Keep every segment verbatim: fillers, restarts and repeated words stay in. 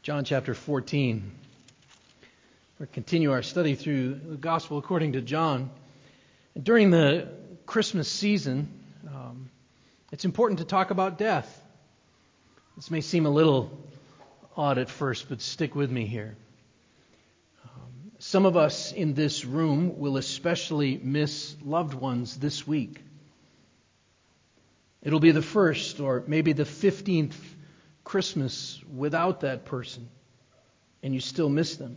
John chapter fourteen. We'll continue our study through the Gospel according to John. And during the Christmas season, um, it's important to talk about death. This may seem a little odd at first, but stick with me here. Um, some of us in this room will especially miss loved ones this week. It'll be the first or maybe the fifteenth Christmas without that person, and you still miss them.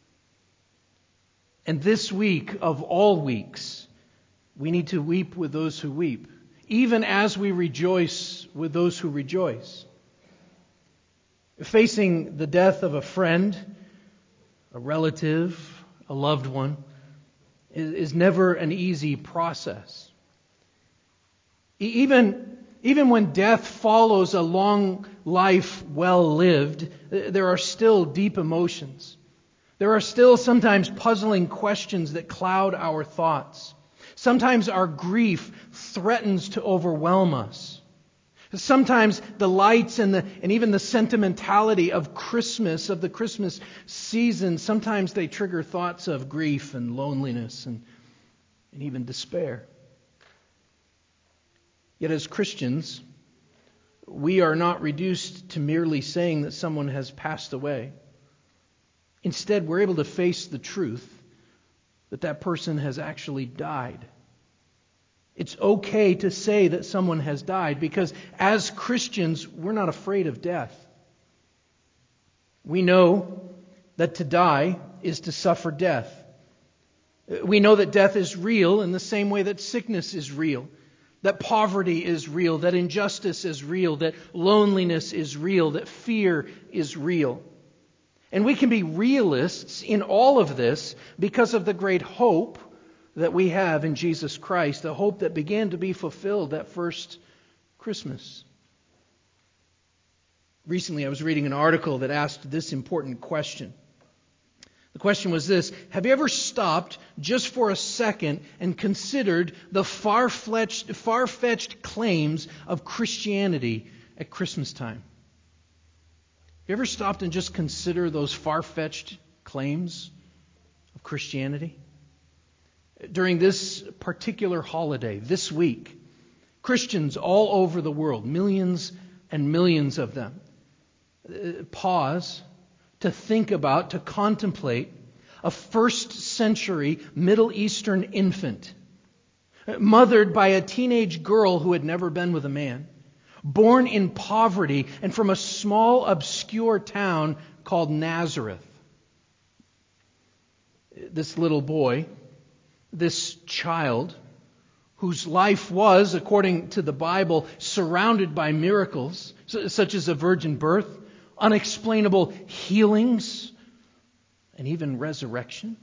And this week of all weeks, we need to weep with those who weep, even as we rejoice with those who rejoice. Facing the death of a friend, a relative, a loved one, is, is never an easy process. Even Even when death follows a long life well lived, there are still deep emotions. There are still sometimes puzzling questions that cloud our thoughts. Sometimes our grief threatens to overwhelm us. Sometimes the lights and the and even the sentimentality of Christmas, of the Christmas season, sometimes they trigger thoughts of grief and loneliness and, and even despair. Yet as Christians, we are not reduced to merely saying that someone has passed away. Instead, we're able to face the truth that that person has actually died. It's okay to say that someone has died because as Christians, we're not afraid of death. We know that to die is to suffer death. We know that death is real in the same way that sickness is real. That poverty is real, that injustice is real, that loneliness is real, that fear is real. And we can be realists in all of this because of the great hope that we have in Jesus Christ, a hope that began to be fulfilled that first Christmas. Recently, I was reading an article that asked this important question. The question was this: have you ever stopped just for a second and considered the far-fetched, far-fetched claims of Christianity at Christmas time? Have you ever stopped and just consider those far-fetched claims of Christianity? During this particular holiday, this week, Christians all over the world, millions and millions of them, pause to think about, to contemplate a first century Middle Eastern infant, mothered by a teenage girl who had never been with a man, born in poverty and from a small obscure town called Nazareth. This little boy, this child, whose life was, according to the Bible, surrounded by miracles, such as a virgin birth, unexplainable healings, and even resurrection.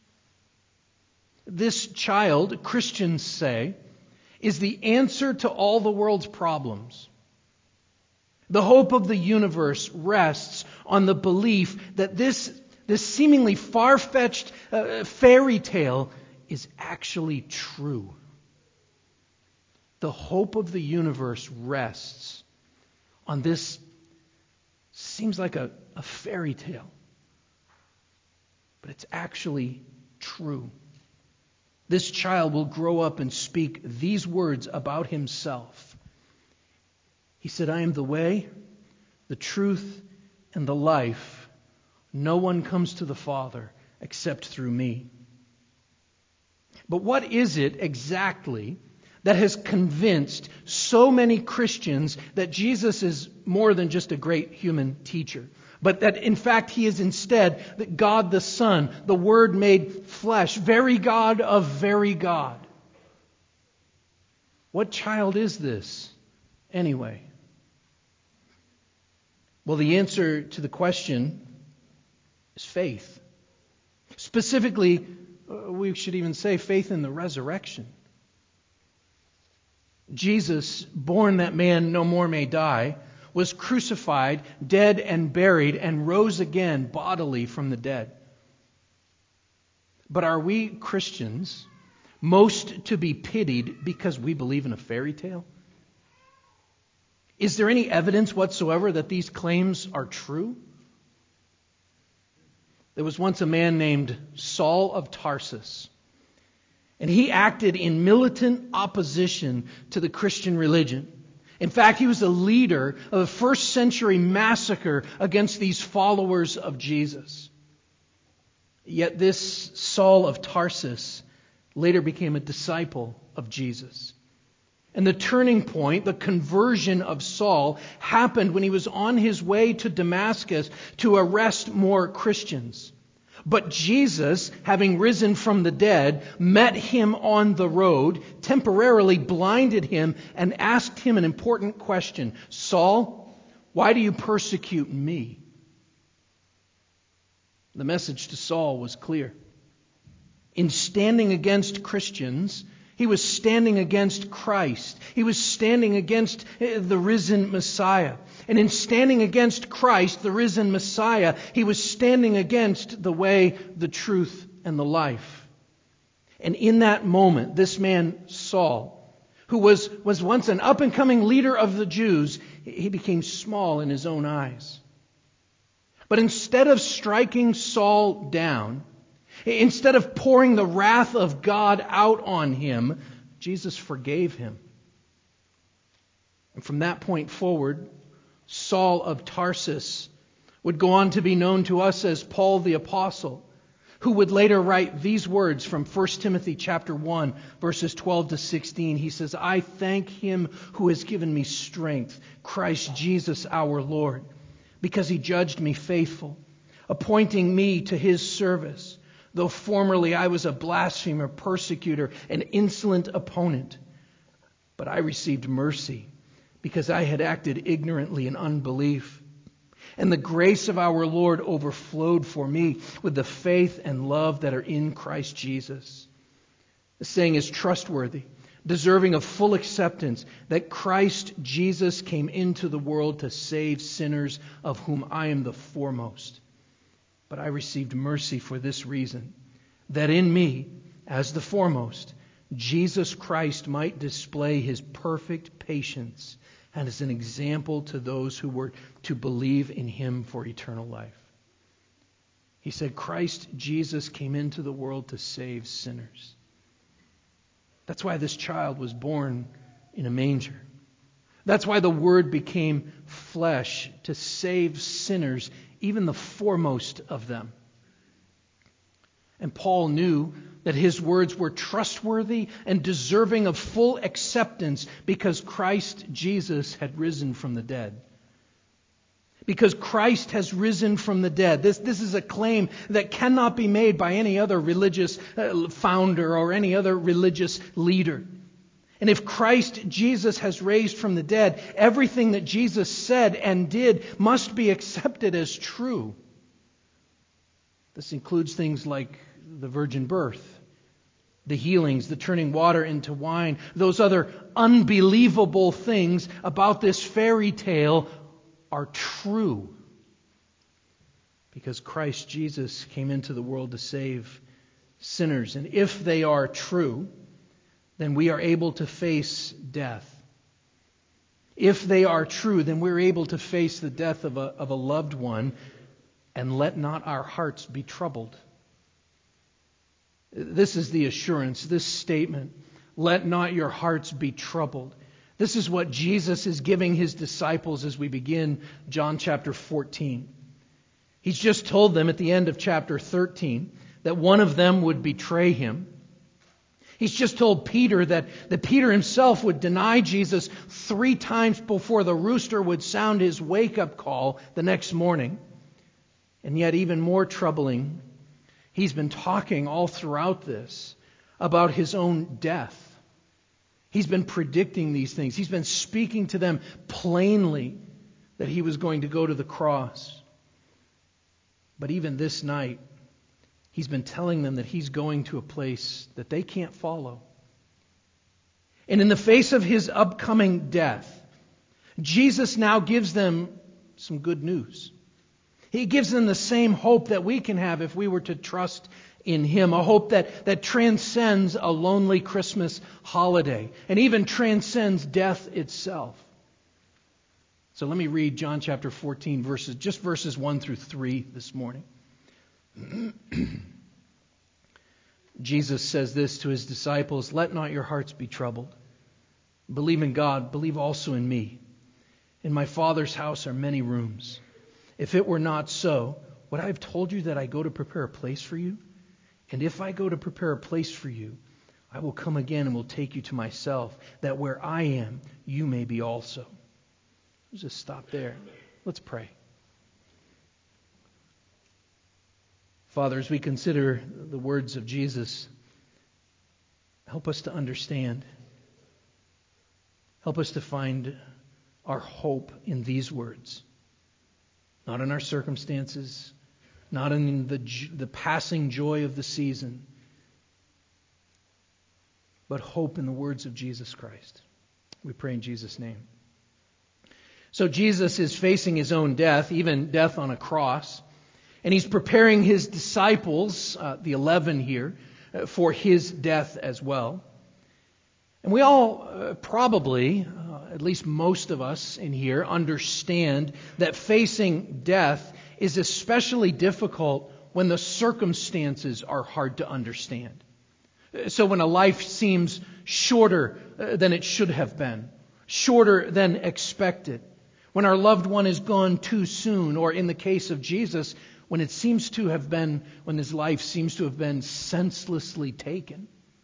This child, Christians say, is the answer to all the world's problems. The hope of the universe rests on the belief that this, this seemingly far-fetched uh, fairy tale is actually true. The hope of the universe rests on this seems like a, a fairy tale, but it's actually true. This child will grow up and speak these words about himself. He said, "I am the way, the truth, and the life. No one comes to the Father except through me." But what is it exactly that has convinced so many Christians that Jesus is more than just a great human teacher, but that in fact He is instead that God the Son, the Word made flesh, very God of very God? What child is this anyway? Well, the answer to the question is faith. Specifically, we should even say faith in the resurrection. Jesus, born that man no more may die, was crucified, dead and buried, and rose again bodily from the dead. But are we Christians most to be pitied because we believe in a fairy tale? Is there any evidence whatsoever that these claims are true? There was once a man named Saul of Tarsus, and he acted in militant opposition to the Christian religion. In fact, he was a leader of a first century massacre against these followers of Jesus. Yet this Saul of Tarsus later became a disciple of Jesus. And the turning point, the conversion of Saul, happened when he was on his way to Damascus to arrest more Christians. But Jesus, having risen from the dead, met him on the road, temporarily blinded him, and asked him an important question. Saul, why do you persecute me? The message to Saul was clear. In standing against Christians, he was standing against Christ. He was standing against the risen Messiah. And in standing against Christ, the risen Messiah, he was standing against the way, the truth, and the life. And in that moment, this man, Saul, who was, was once an up-and-coming leader of the Jews, he became small in his own eyes. But instead of striking Saul down, instead of pouring the wrath of God out on him, Jesus forgave him. And from that point forward, Saul of Tarsus would go on to be known to us as Paul the Apostle, who would later write these words from First Timothy chapter one, verses twelve to sixteen. He says, I thank him who has given me strength, Christ Jesus our Lord, because he judged me faithful, appointing me to his service. Though formerly I was a blasphemer, persecutor, an insolent opponent. But I received mercy because I had acted ignorantly in unbelief. And the grace of our Lord overflowed for me with the faith and love that are in Christ Jesus. The saying is trustworthy, deserving of full acceptance, that Christ Jesus came into the world to save sinners, of whom I am the foremost. But I received mercy for this reason, that in me, as the foremost, Jesus Christ might display his perfect patience and as an example to those who were to believe in him for eternal life. He said, Christ Jesus came into the world to save sinners. That's why this child was born in a manger. That's why the Word became flesh to save sinners, even the foremost of them. And Paul knew that his words were trustworthy and deserving of full acceptance because Christ Jesus had risen from the dead. Because Christ has risen from the dead. This, this is a claim that cannot be made by any other religious founder or any other religious leader. And if Christ Jesus has raised from the dead, everything that Jesus said and did must be accepted as true. This includes things like the virgin birth, the healings, the turning water into wine, those other unbelievable things about this fairy tale are true. Because Christ Jesus came into the world to save sinners. And if they are true, then we are able to face death. If they are true, then we're able to face the death of a, of a loved one, and let not our hearts be troubled. This is the assurance, this statement, let not your hearts be troubled. This is what Jesus is giving his disciples as we begin John chapter fourteen. He's just told them at the end of chapter thirteen that one of them would betray him. He's just told Peter that, that Peter himself would deny Jesus three times before the rooster would sound his wake-up call the next morning. And yet even more troubling, he's been talking all throughout this about his own death. He's been predicting these things. He's been speaking to them plainly that he was going to go to the cross. But even this night, he's been telling them that he's going to a place that they can't follow. And in the face of his upcoming death, Jesus now gives them some good news. He gives them the same hope that we can have if we were to trust in him, a hope that, that transcends a lonely Christmas holiday and even transcends death itself. So let me read John chapter fourteen, verses, just verses one through three this morning. Jesus says this to his disciples, "Let not your hearts be troubled. Believe in God, believe also in me. In my Father's house are many rooms. If it were not so, would I have told you that I go to prepare a place for you? And if I go to prepare a place for you, I will come again and will take you to myself, that where I am, you may be also." Let's just stop there. Let's pray. Father, as we consider the words of Jesus, help us to understand. Help us to find our hope in these words. Not in our circumstances, not in the, the passing joy of the season, but hope in the words of Jesus Christ. We pray in Jesus' name. So Jesus is facing his own death, even death on a cross. And he's preparing his disciples, uh, the eleven here, uh, for his death as well. And we all uh, probably, uh, at least most of us in here, understand that facing death is especially difficult when the circumstances are hard to understand. So when a life seems shorter uh, than it should have been, shorter than expected, when our loved one is gone too soon, or in the case of Jesus, when it seems to have been, when his life seems to have been senselessly taken.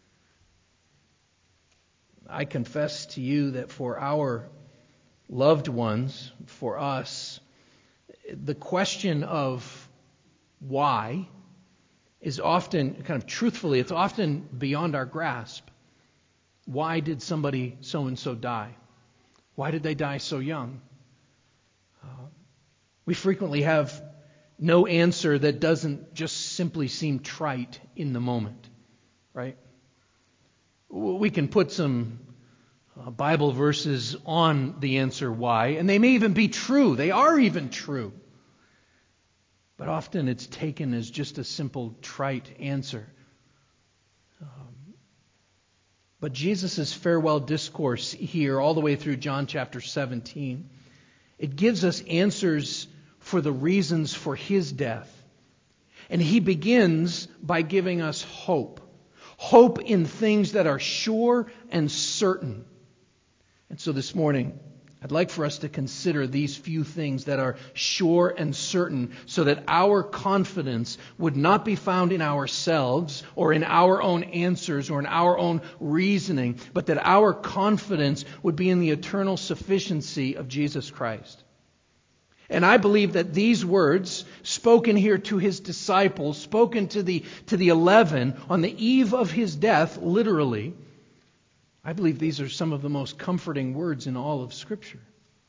I confess to you that for our loved ones, for us, the question of why is often, kind of truthfully, it's often beyond our grasp. Why did somebody so-and-so die? Why did they die so young? Uh, we frequently have no answer that doesn't just simply seem trite in the moment, right? We can put some uh, Bible verses on the answer why, and they may even be true. They are even true. But often it's taken as just a simple trite answer. Um, but Jesus' farewell discourse here, all the way through John chapter seventeen, it gives us answers for the reasons for his death. And he begins by giving us hope. Hope in things that are sure and certain. And so this morning, I'd like for us to consider these few things that are sure and certain, so that our confidence would not be found in ourselves or in our own answers or in our own reasoning, but that our confidence would be in the eternal sufficiency of Jesus Christ. And I believe that these words, spoken here to his disciples, spoken to the, to the eleven on the eve of his death, literally, I believe these are some of the most comforting words in all of Scripture.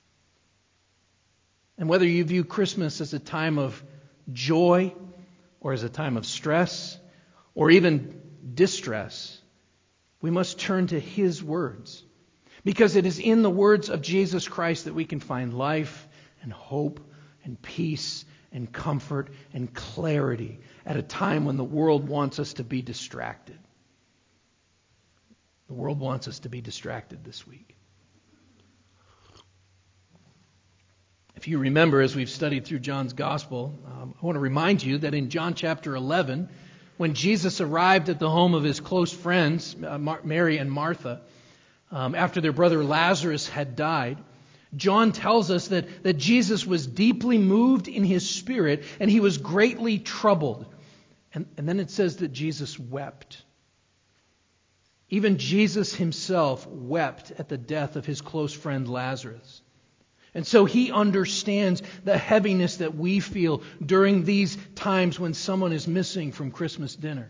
And whether you view Christmas as a time of joy or as a time of stress or even distress, we must turn to his words. Because it is in the words of Jesus Christ that we can find life and hope and peace and comfort and clarity at a time when the world wants us to be distracted. The world wants us to be distracted this week. If you remember, as we've studied through John's Gospel, um, I want to remind you that in John chapter eleven, when Jesus arrived at the home of his close friends, uh, Mar- Mary and Martha, um, after their brother Lazarus had died, John tells us that, that Jesus was deeply moved in his spirit and he was greatly troubled. And, and then it says that Jesus wept. Even Jesus himself wept at the death of his close friend Lazarus. And so he understands the heaviness that we feel during these times when someone is missing from Christmas dinner.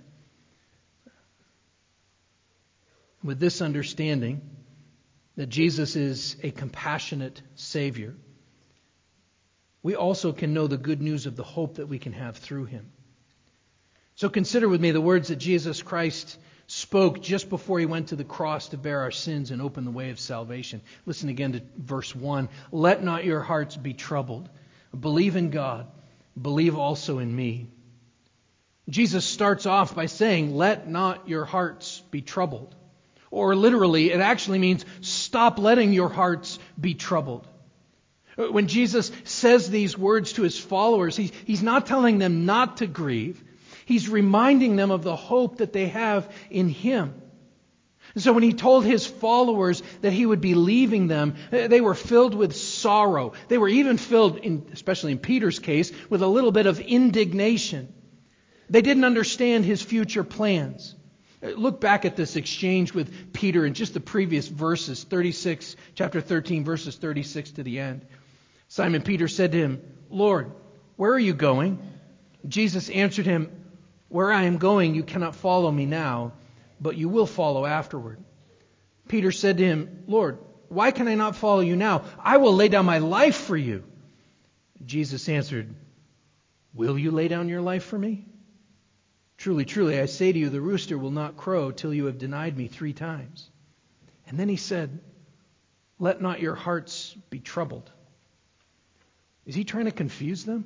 With this understanding that Jesus is a compassionate Savior, we also can know the good news of the hope that we can have through him. So consider with me the words that Jesus Christ spoke just before he went to the cross to bear our sins and open the way of salvation. Listen again to verse one. Let not your hearts be troubled. Believe in God. Believe also in me. Jesus starts off by saying, let not your hearts be troubled. Or literally, it actually means stop letting your hearts be troubled. When Jesus says these words to his followers, he, he's not telling them not to grieve. He's reminding them of the hope that they have in him. And so when he told his followers that he would be leaving them, they were filled with sorrow. They were even filled, in, especially in Peter's case, with a little bit of indignation. They didn't understand his future plans. Look back at this exchange with Peter in just the previous verses, thirty-six, chapter thirteen, verses thirty-six to the end. Simon Peter said to him, "Lord, where are you going?" Jesus answered him, "Where I am going, you cannot follow me now, but you will follow afterward." Peter said to him, "Lord, why can I not follow you now? I will lay down my life for you." Jesus answered, "Will you lay down your life for me? Truly, truly, I say to you, the rooster will not crow till you have denied me three times." And then he said, "Let not your hearts be troubled." Is he trying to confuse them?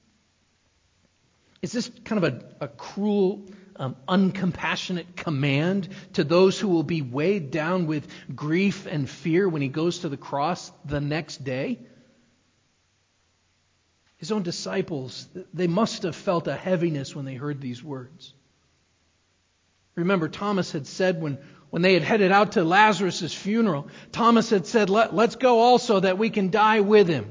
Is this kind of a, a cruel, um, uncompassionate command to those who will be weighed down with grief and fear when he goes to the cross the next day? His own disciples, they must have felt a heaviness when they heard these words. Remember, Thomas had said when, when they had headed out to Lazarus' funeral, Thomas had said, Let, let's go also that we can die with him.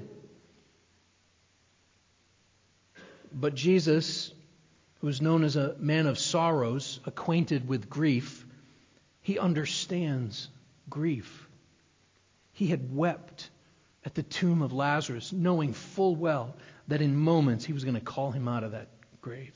But Jesus, who is known as a man of sorrows, acquainted with grief, he understands grief. He had wept at the tomb of Lazarus, knowing full well that in moments he was going to call him out of that grave.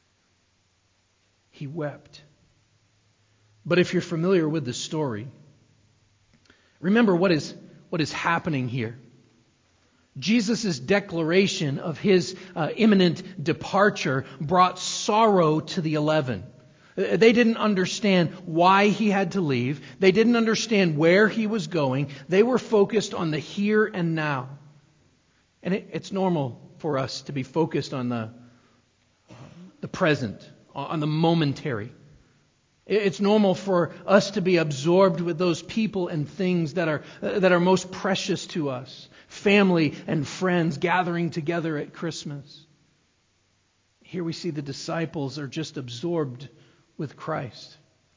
He wept. But if you're familiar with the story, remember what is, what is happening here. Jesus' declaration of his uh, imminent departure brought sorrow to the eleven. They didn't understand why he had to leave. They didn't understand where he was going. They were focused on the here and now. And it, it's normal for us to be focused on the, the present, on the momentary. It's normal for us to be absorbed with those people and things that are that are most precious to us. Family and friends gathering together at Christmas. Here we see the disciples are just absorbed with Christ.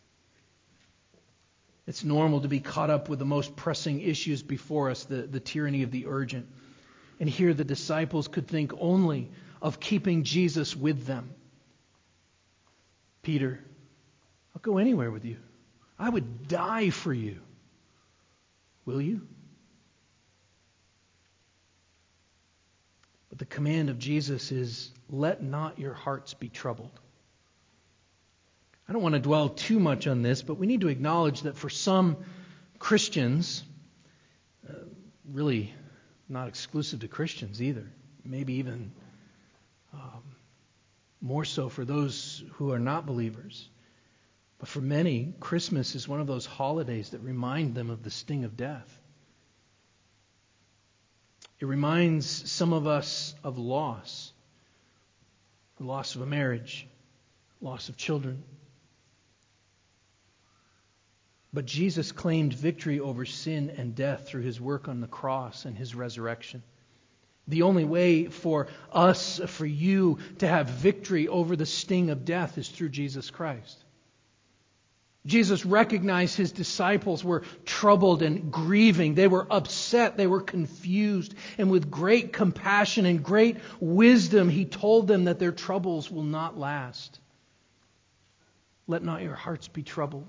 It's normal to be caught up with the most pressing issues before us, the, the tyranny of the urgent. And here the disciples could think only of keeping Jesus with them. Peter, I'll go anywhere with you. I would die for you. Will you? But the command of Jesus is, let not your hearts be troubled. I don't want to dwell too much on this, but we need to acknowledge that for some Christians, uh, really not exclusive to Christians either, maybe even um, more so for those who are not believers, but for many, Christmas is one of those holidays that remind them of the sting of death. It reminds some of us of loss, the loss of a marriage, loss of children. But Jesus claimed victory over sin and death through his work on the cross and his resurrection. The only way for us, for you, to have victory over the sting of death is through Jesus Christ. Jesus recognized his disciples were troubled and grieving. They were upset. They were confused. And with great compassion and great wisdom, he told them that their troubles will not last. Let not your hearts be troubled.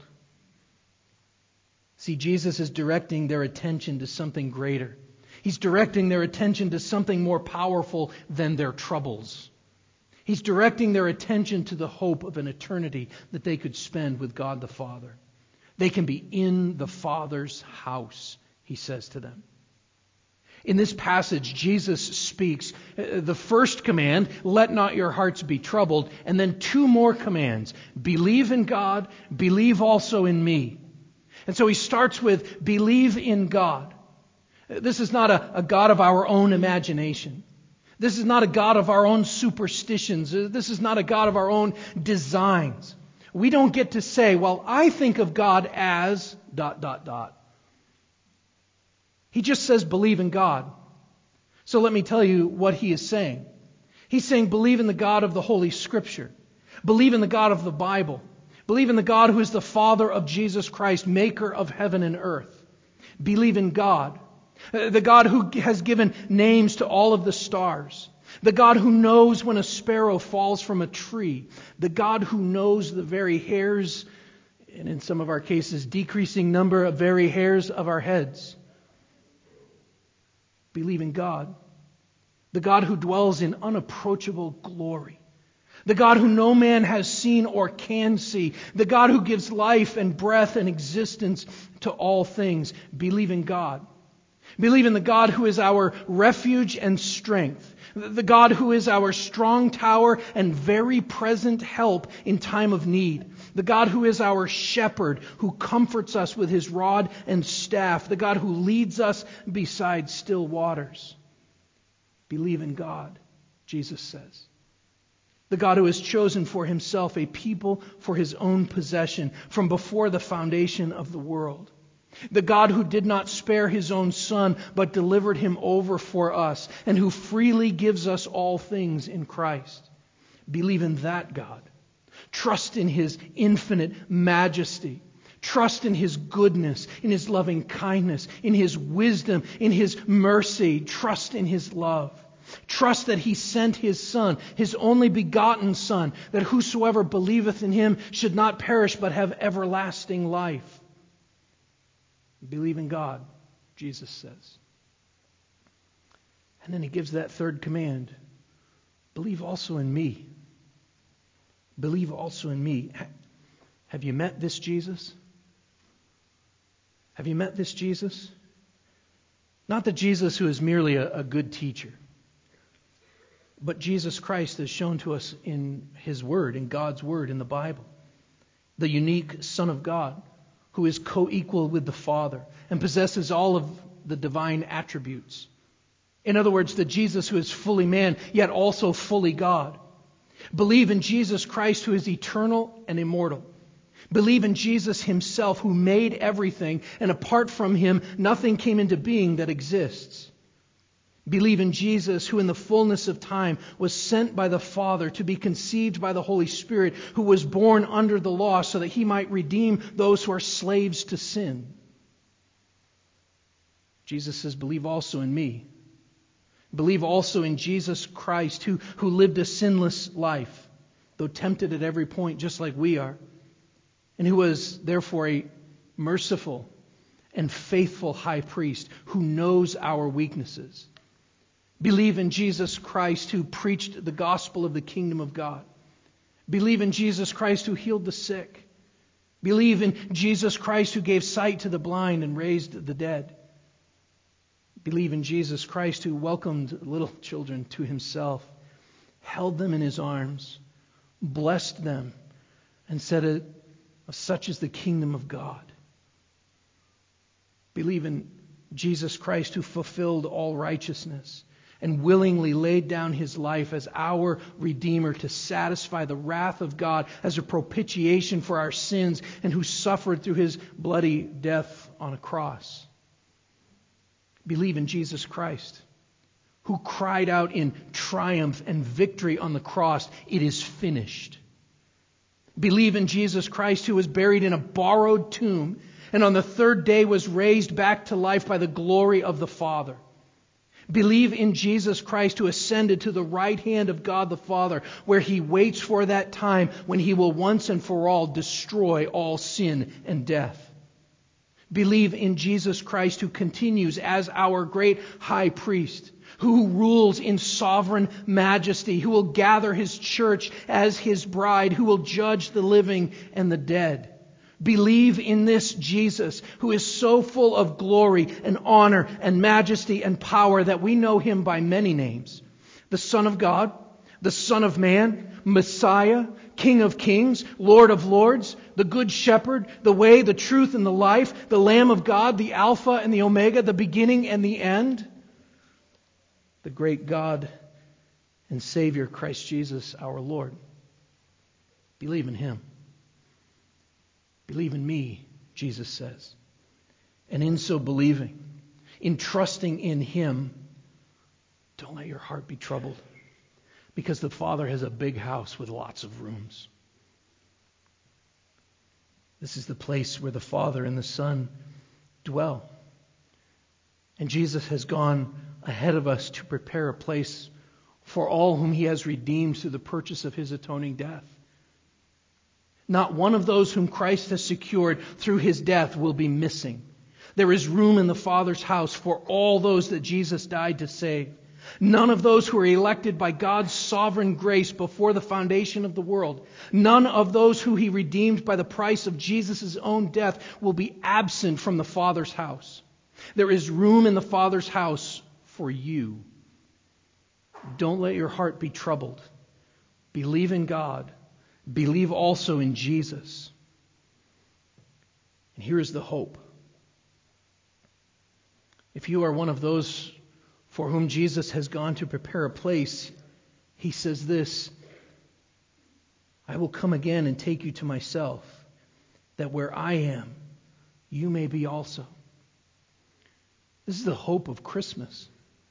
See, Jesus is directing their attention to something greater. He's directing their attention to something more powerful than their troubles. He's directing their attention to the hope of an eternity that they could spend with God the Father. They can be in the Father's house, he says to them. In this passage, Jesus speaks the first command, let not your hearts be troubled, and then two more commands, believe in God, believe also in me. And so he starts with believe in God. This is not a, a God of our own imagination. This is not a God of our own superstitions. This is not a God of our own designs. We don't get to say, well, I think of God as dot, dot, dot. He just says believe in God. So let me tell you what he is saying. He's saying, believe in the God of the Holy Scripture. Believe in the God of the Bible. Believe in the God who is the Father of Jesus Christ, maker of heaven and earth. Believe in God, the God who has given names to all of the stars, the God who knows when a sparrow falls from a tree, the God who knows the very hairs, and in some of our cases, decreasing number of very hairs of our heads. Believe in God, the God who dwells in unapproachable glory, the God who no man has seen or can see, the God who gives life and breath and existence to all things. Believe in God. Believe in the God who is our refuge and strength, the God who is our strong tower and very present help in time of need, the God who is our shepherd, who comforts us with his rod and staff, the God who leads us beside still waters. Believe in God, Jesus says. The God who has chosen for himself a people for his own possession from before the foundation of the world. The God who did not spare his own Son, but delivered him over for us, and who freely gives us all things in Christ. Believe in that God. Trust in his infinite majesty. Trust in his goodness, in his loving kindness, in his wisdom, in his mercy. Trust in his love. Trust that he sent his Son, his only begotten Son, that whosoever believeth in him should not perish but have everlasting life. Believe in God, Jesus says. And then he gives that third command. Believe also in me. Believe also in me. Have you met this Jesus? Have you met this Jesus? Not the Jesus who is merely a, a good teacher, but Jesus Christ is shown to us in his word, in God's word, in the Bible. The unique Son of God, who is co-equal with the Father and possesses all of the divine attributes. In other words, the Jesus who is fully man, yet also fully God. Believe in Jesus Christ, who is eternal and immortal. Believe in Jesus himself, who made everything, and apart from him, nothing came into being that exists. Believe in Jesus, who in the fullness of time was sent by the Father to be conceived by the Holy Spirit, who was born under the law so that he might redeem those who are slaves to sin. Jesus says, believe also in me. Believe also in Jesus Christ, who, who lived a sinless life, though tempted at every point just like we are, and who was therefore a merciful and faithful high priest who knows our weaknesses. Believe in Jesus Christ, who preached the gospel of the kingdom of God. Believe in Jesus Christ, who healed the sick. Believe in Jesus Christ, who gave sight to the blind and raised the dead. Believe in Jesus Christ, who welcomed little children to himself, held them in his arms, blessed them, and said, such is the kingdom of God. Believe in Jesus Christ, who fulfilled all righteousness and willingly laid down his life as our Redeemer to satisfy the wrath of God as a propitiation for our sins, and who suffered through his bloody death on a cross. Believe in Jesus Christ, who cried out in triumph and victory on the cross, "It is finished." Believe in Jesus Christ, who was buried in a borrowed tomb, and on the third day was raised back to life by the glory of the Father. Believe in Jesus Christ, who ascended to the right hand of God the Father, where he waits for that time when he will once and for all destroy all sin and death. Believe in Jesus Christ, who continues as our great high priest, who rules in sovereign majesty, who will gather his church as his bride, who will judge the living and the dead. Believe in this Jesus, who is so full of glory and honor and majesty and power that we know him by many names. The Son of God, the Son of Man, Messiah, King of Kings, Lord of Lords, the Good Shepherd, the way, the truth, and the life, the Lamb of God, the Alpha and the Omega, the beginning and the end. The great God and Savior, Christ Jesus, our Lord. Believe in him. Believe in me, Jesus says. And in so believing, in trusting in him, Don't let your heart be troubled, because the Father has a big house with lots of rooms. This is the place where the Father and the Son dwell. And Jesus has gone ahead of us to prepare a place for all whom he has redeemed through the purchase of his atoning death. Not one of those whom Christ has secured through his death will be missing. There is room in the Father's house for all those that Jesus died to save. None of those who are elected by God's sovereign grace before the foundation of the world, none of those who he redeemed by the price of Jesus' own death will be absent from the Father's house. There is room in the Father's house for you. Don't let your heart be troubled. Believe in God. Believe also in Jesus. And here is the hope. If you are one of those for whom Jesus has gone to prepare a place, he says this, I will come again and take you to myself, that where I am, you may be also. This is the hope of Christmas.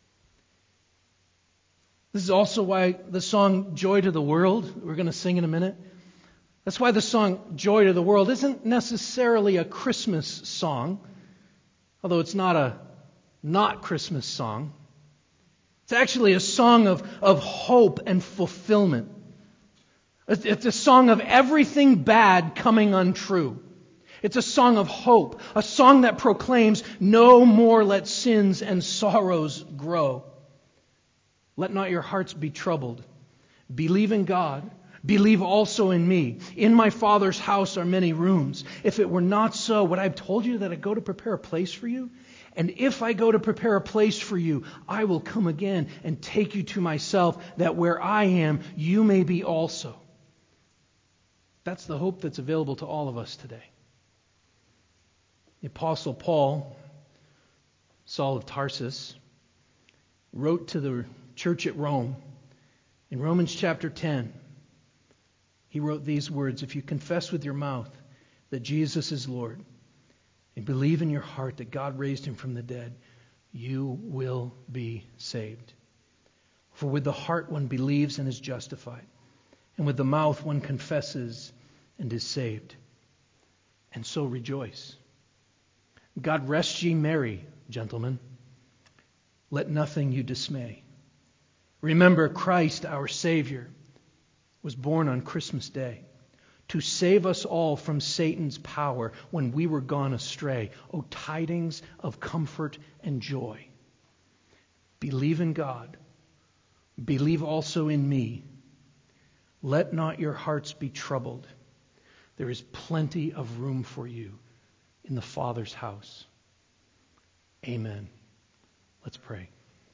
This is also why the song Joy to the World, we're going to sing in a minute, that's why the song Joy to the World isn't necessarily a Christmas song, although it's not a not Christmas song. It's actually a song of, of hope and fulfillment. It's a song of everything bad coming untrue. It's a song of hope, a song that proclaims, no more let sins and sorrows grow. Let not your hearts be troubled. Believe in God. Believe also in me. In my Father's house are many rooms. If it were not so, would I have told you that I go to prepare a place for you? And if I go to prepare a place for you, I will come again and take you to myself, that where I am, you may be also. That's the hope that's available to all of us today. The Apostle Paul, Saul of Tarsus, wrote to the church at Rome. In Romans chapter ten, he wrote these words, if you confess with your mouth that Jesus is Lord, and believe in your heart that God raised him from the dead, you will be saved. For with the heart one believes and is justified, and with the mouth one confesses and is saved. And so rejoice. God rest ye merry, gentlemen. Let nothing you dismay. Remember, Christ our Savior was born on Christmas Day to save us all from Satan's power when we were gone astray. O tidings of comfort and joy. Believe in God. Believe also in me. Let not your hearts be troubled. There is plenty of room for you in the Father's house. Amen. Let's pray.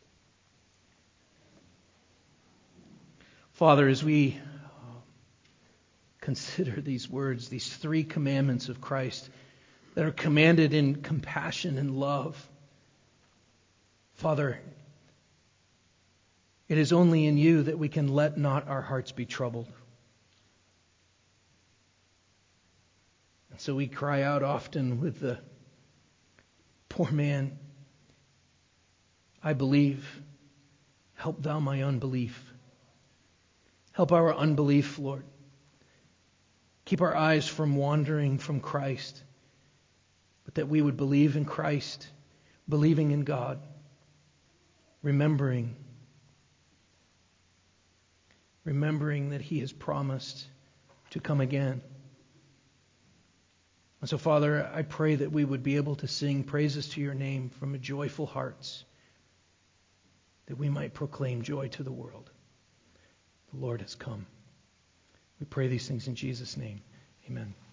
Father, as we consider these words, these three commandments of Christ that are commanded in compassion and love. Father, it is only in you that we can let not our hearts be troubled. And so we cry out often with the poor man, I believe, help thou my unbelief. Help our unbelief, Lord. Keep our eyes from wandering from Christ, but that we would believe in Christ, believing in God, remembering, remembering that he has promised to come again. And so, Father, I pray that we would be able to sing praises to your name from a joyful hearts, that we might proclaim joy to the world. The Lord has come. We pray these things in Jesus' name. Amen.